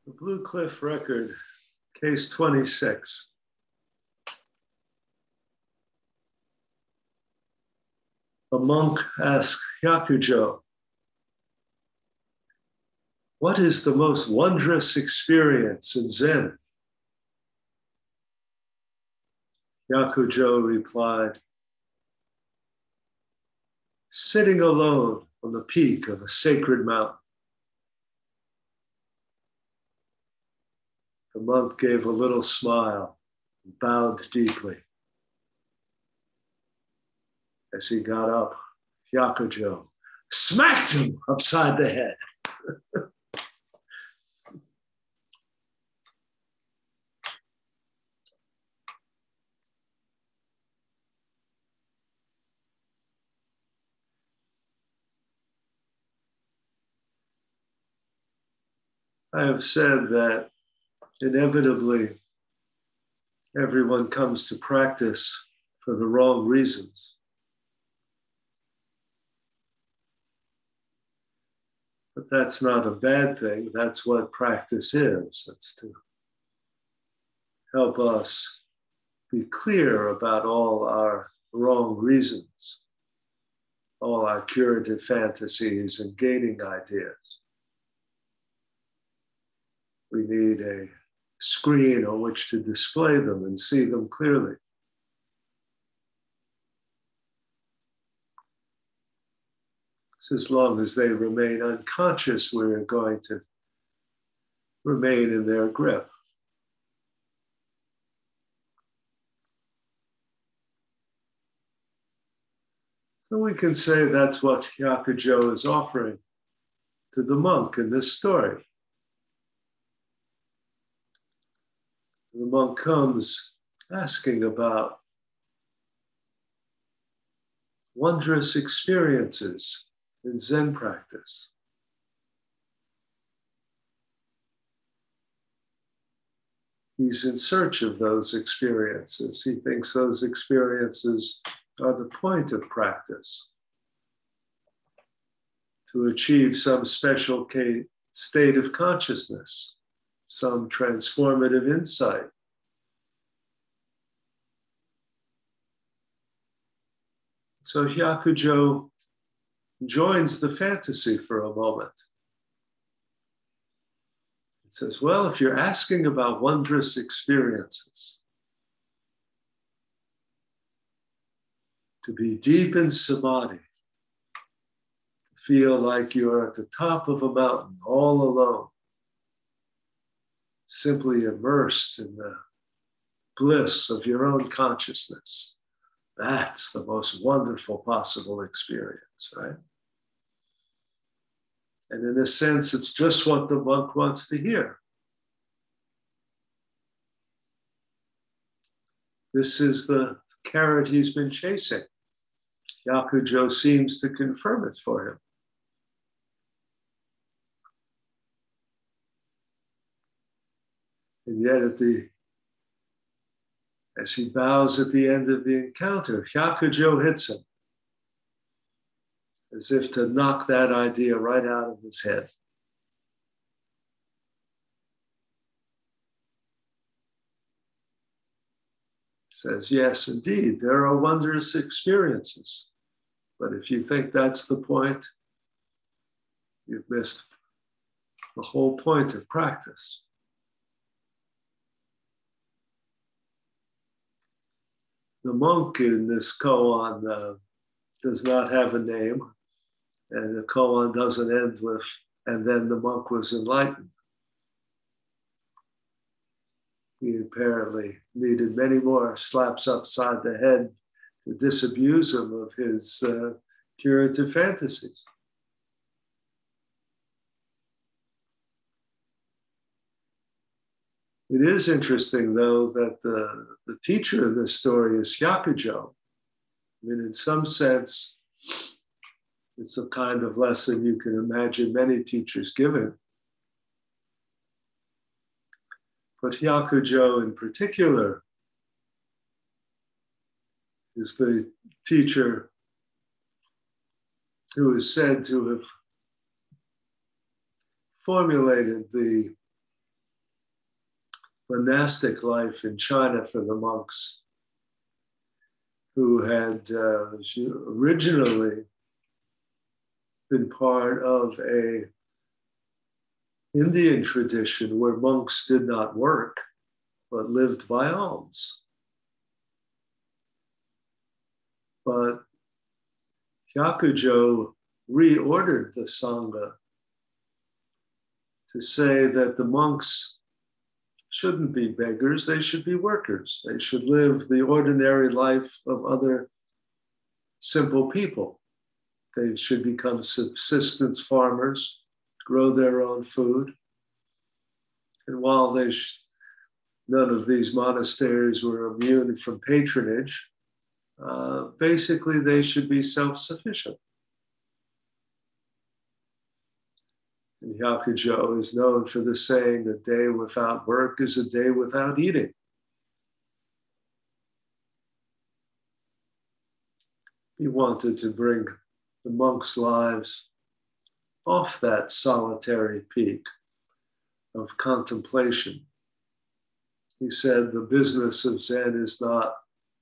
The Blue Cliff Record, case 26. A monk asked Hyakujo, "What is the most wondrous experience in Zen?" Hyakujo replied, "Sitting alone on the peak of a sacred mountain." The monk gave a little smile and bowed deeply. As he got up, Hyakujo smacked him upside the head. I have said that inevitably everyone comes to practice for the wrong reasons. But that's not a bad thing. That's what practice is. It's to help us be clear about all our wrong reasons, all our curative fantasies and gating ideas. We need a screen on which to display them and see them clearly. So as long as they remain unconscious, we're going to remain in their grip. So we can say that's what Hyakujo is offering to the monk in this story. The monk comes asking about wondrous experiences in Zen practice. He's in search of those experiences. He thinks those experiences are the point of practice, to achieve some special state of consciousness, some transformative insight. So Hyakujo joins the fantasy for a moment. It says, well, if you're asking about wondrous experiences, to be deep in samadhi, to feel like you're at the top of a mountain all alone, simply immersed in the bliss of your own consciousness. That's the most wonderful possible experience, right? And in a sense, it's just what the monk wants to hear. This is the carrot he's been chasing. Hyakujo seems to confirm it for him. And yet as he bows at the end of the encounter, Hyakujo hits him, as if to knock that idea right out of his head. Says, yes, indeed, there are wondrous experiences. But if you think that's the point, you've missed the whole point of practice. The monk in this koan does not have a name, and the koan doesn't end with, and then the monk was enlightened. He apparently needed many more slaps upside the head to disabuse him of his curative fantasies. It is interesting, though, that the teacher of this story is Hyakujo. I mean, in some sense, it's a kind of lesson you can imagine many teachers giving. But Hyakujo in particular is the teacher who is said to have formulated the monastic life in China for the monks who had originally been part of a Indian tradition where monks did not work, but lived by alms. But Hyakujo reordered the Sangha to say that the monks shouldn't be beggars, they should be workers. They should live the ordinary life of other simple people. They should become subsistence farmers, grow their own food. And while none of these monasteries were immune from patronage, basically they should be self-sufficient. And Hyakujo is known for the saying, a day without work is a day without eating. He wanted to bring the monks' lives off that solitary peak of contemplation. He said the business of Zen is not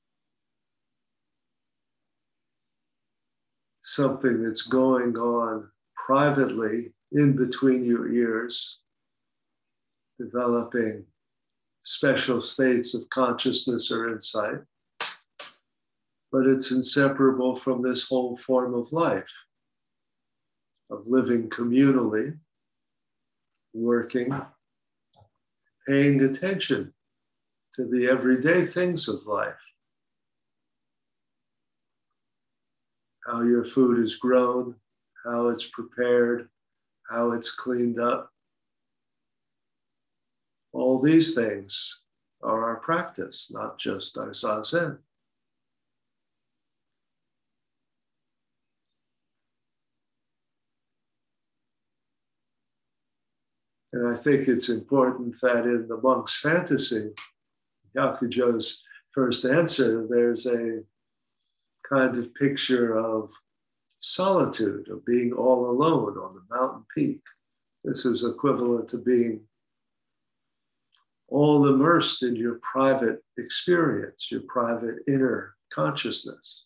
something that's going on privately in between your ears, developing special states of consciousness or insight, but it's inseparable from this whole form of life, of living communally, working, paying attention to the everyday things of life. How your food is grown, how it's prepared, how it's cleaned up. All these things are our practice, not just our zazen. And I think it's important that in the monk's fantasy, Hyakujo's first answer, there's a kind of picture of solitude, of being all alone on the mountain peak. This is equivalent to being all immersed in your private experience, your private inner consciousness.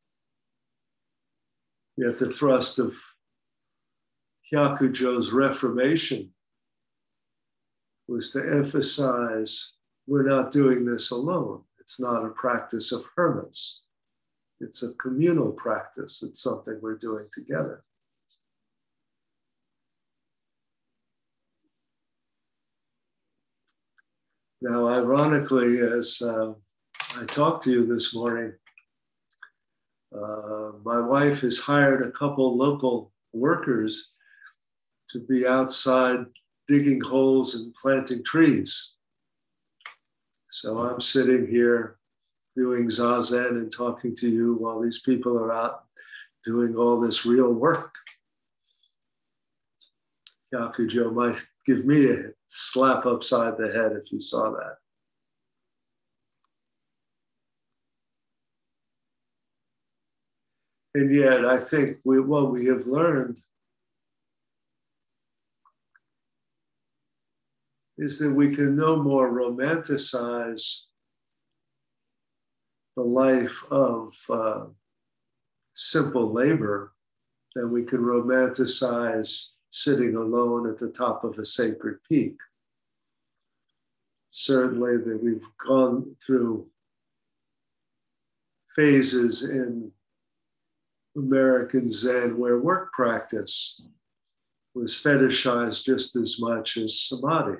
Yet the thrust of Hyakujo's reformation was to emphasize we're not doing this alone. It's not a practice of hermits. It's a communal practice. It's something we're doing together. Now, ironically, as I talked to you this morning, my wife has hired a couple local workers to be outside digging holes and planting trees. So I'm sitting here doing zazen and talking to you while these people are out doing all this real work. Hyakujo might give me a slap upside the head if you saw that. And yet I think what we have learned is that we can no more romanticize the life of simple labor than we can romanticize sitting alone at the top of a sacred peak. Certainly that we've gone through phases in American Zen where work practice was fetishized just as much as samadhi.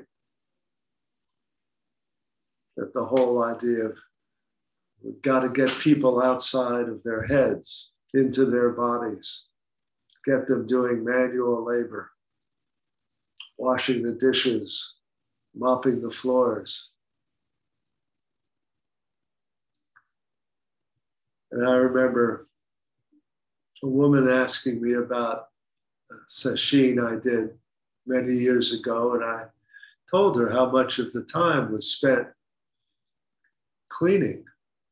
That the whole idea of we've got to get people outside of their heads, into their bodies, get them doing manual labor, washing the dishes, mopping the floors. And I remember a woman asking me about a sesshin I did many years ago, and I told her how much of the time was spent cleaning.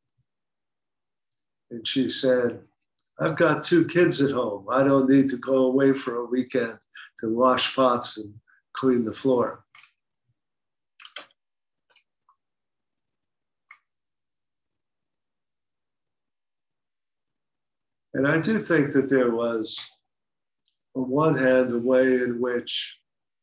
And she said, I've got 2 kids at home. I don't need to go away for a weekend to wash pots and clean the floor. And I do think that there was, on one hand, a way in which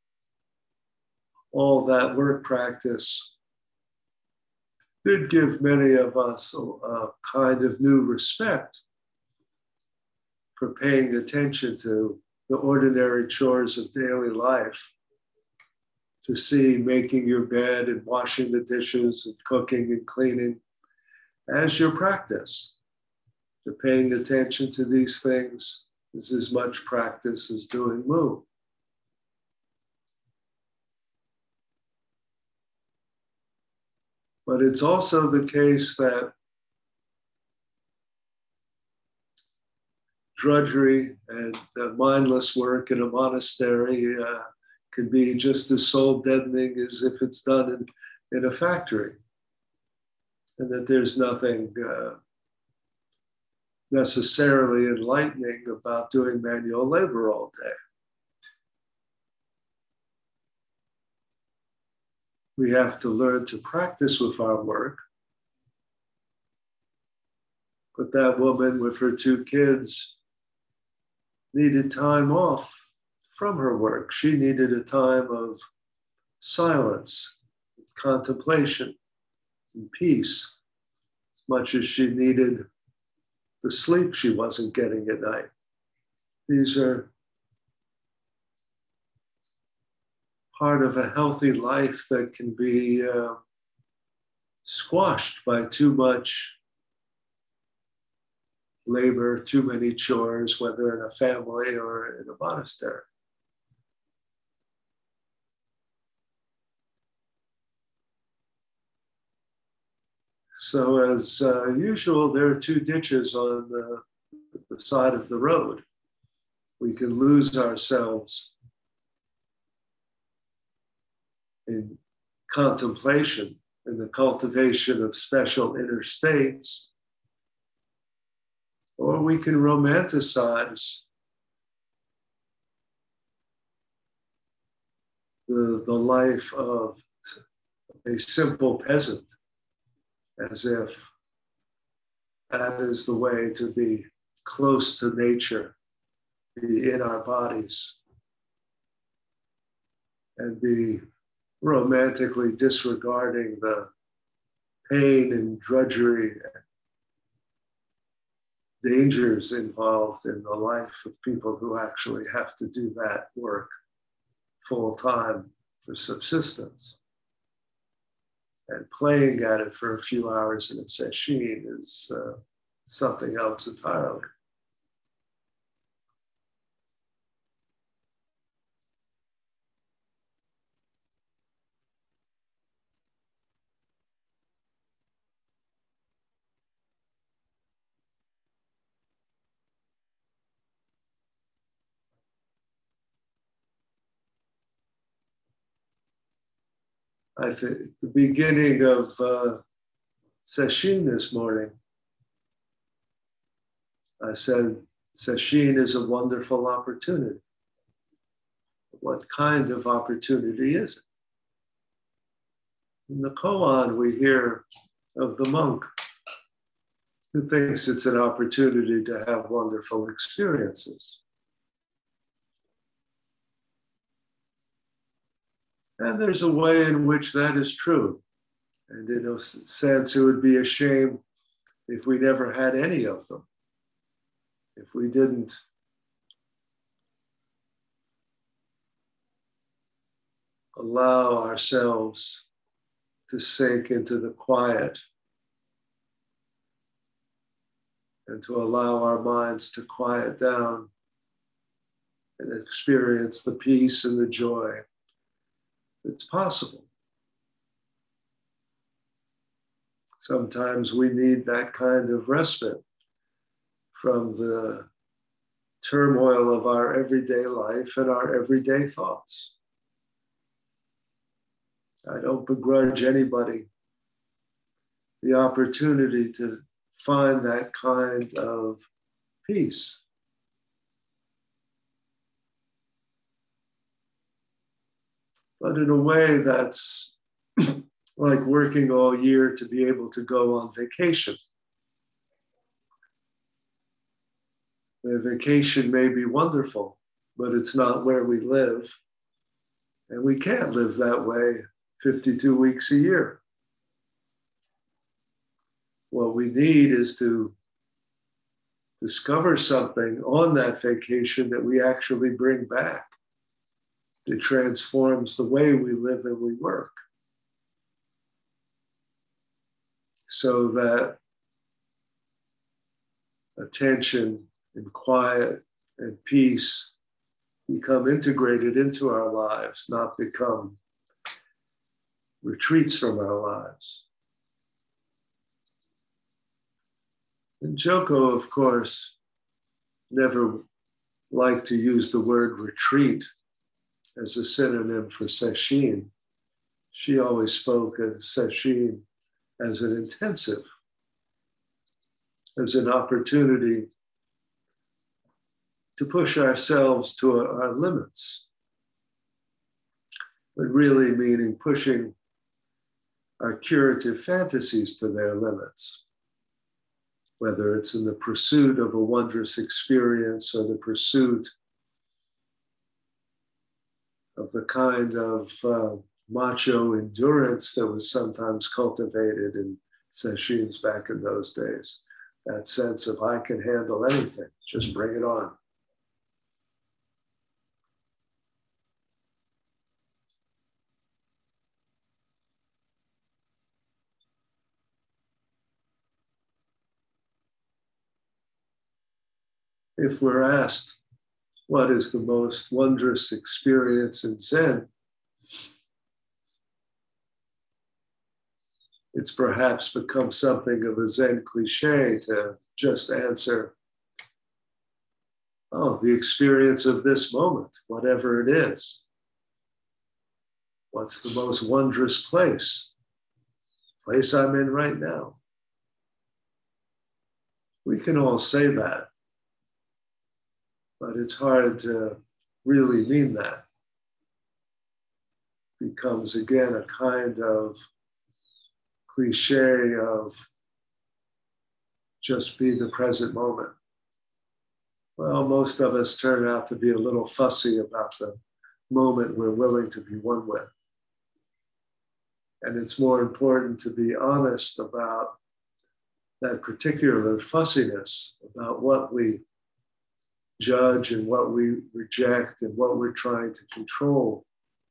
all that work practice did give many of us a kind of new respect for paying attention to the ordinary chores of daily life, to see making your bed and washing the dishes and cooking and cleaning as your practice. To paying attention to these things is as much practice as doing mu. But it's also the case that drudgery and mindless work in a monastery can be just as soul deadening as if it's done in a factory. And that there's nothing necessarily enlightening about doing manual labor all day. We have to learn to practice with our work. But that woman with her 2 kids needed time off from her work. She needed a time of silence, contemplation, and peace, as much as she needed the sleep she wasn't getting at night. These are part of a healthy life that can be squashed by too much labor, too many chores, whether in a family or in a monastery. So as usual, there are 2 ditches on the side of the road. We can lose ourselves in contemplation, in the cultivation of special inner states, or we can romanticize the life of a simple peasant, as if that is the way to be close to nature, be in our bodies, and be romantically disregarding the pain and drudgery and dangers involved in the life of people who actually have to do that work full time for subsistence. And playing at it for a few hours in a sesshin is something else entirely. I think the beginning of sesshin this morning, I said, sesshin is a wonderful opportunity. What kind of opportunity is it? In the koan, we hear of the monk who thinks it's an opportunity to have wonderful experiences. And there's a way in which that is true. And in a sense, it would be a shame if we never had any of them. If we didn't allow ourselves to sink into the quiet and to allow our minds to quiet down and experience the peace and the joy that's possible. Sometimes we need that kind of respite from the turmoil of our everyday life and our everyday thoughts. I don't begrudge anybody the opportunity to find that kind of peace. But in a way that's like working all year to be able to go on vacation. The vacation may be wonderful, but it's not where we live. And we can't live that way 52 weeks a year. What we need is to discover something on that vacation that we actually bring back, that transforms the way we live and we work, so that attention and quiet and peace become integrated into our lives, not become retreats from our lives. And Joko, of course, never liked to use the word retreat as a synonym for sesshin. She always spoke of sesshin as an intensive, as an opportunity to push ourselves to our limits, but really meaning pushing our curative fantasies to their limits, whether it's in the pursuit of a wondrous experience or the pursuit of the kind of macho endurance that was sometimes cultivated in sesshins back in those days. That sense of, I can handle anything, just bring it on. If we're asked, what is the most wondrous experience in Zen? It's perhaps become something of a Zen cliche to just answer, oh, the experience of this moment, whatever it is. What's the most wondrous place? Place I'm in right now. We can all say that, but it's hard to really mean that. It becomes, again, a kind of cliche of just be the present moment. Well, most of us turn out to be a little fussy about the moment we're willing to be one with. And it's more important to be honest about that particular fussiness, about what we judge and what we reject and what we're trying to control,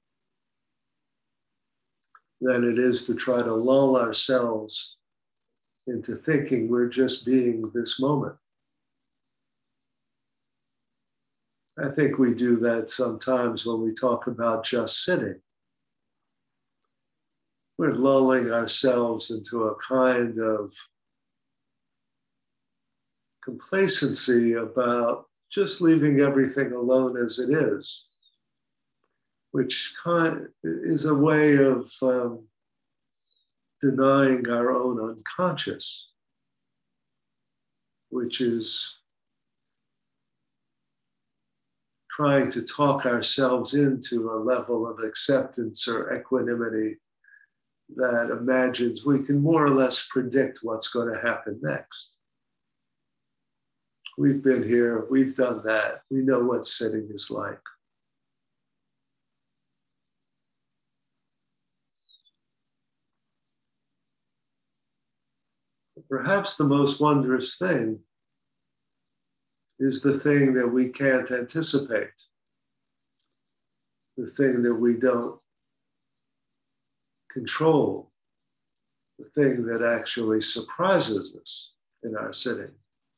than it is to try to lull ourselves into thinking we're just being this moment. I think we do that sometimes when we talk about just sitting. We're lulling ourselves into a kind of complacency about just leaving everything alone as it is, which is a way of denying our own unconscious, which is trying to talk ourselves into a level of acceptance or equanimity that imagines we can more or less predict what's going to happen next. We've been here, we've done that, we know what sitting is like. Perhaps the most wondrous thing is the thing that we can't anticipate, the thing that we don't control, the thing that actually surprises us in our sitting.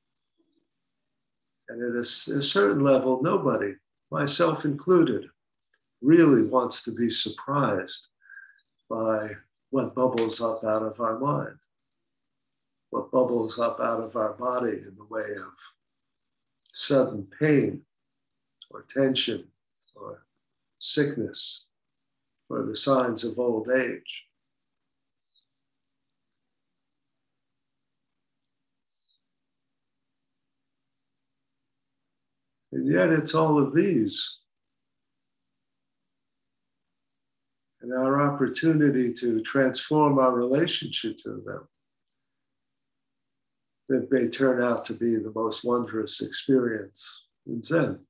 And at a certain level, nobody, myself included, really wants to be surprised by what bubbles up out of our mind, what bubbles up out of our body in the way of sudden pain or tension or sickness or the signs of old age. And yet it's all of these. And our opportunity to transform our relationship to them that may turn out to be the most wondrous experience in Zen.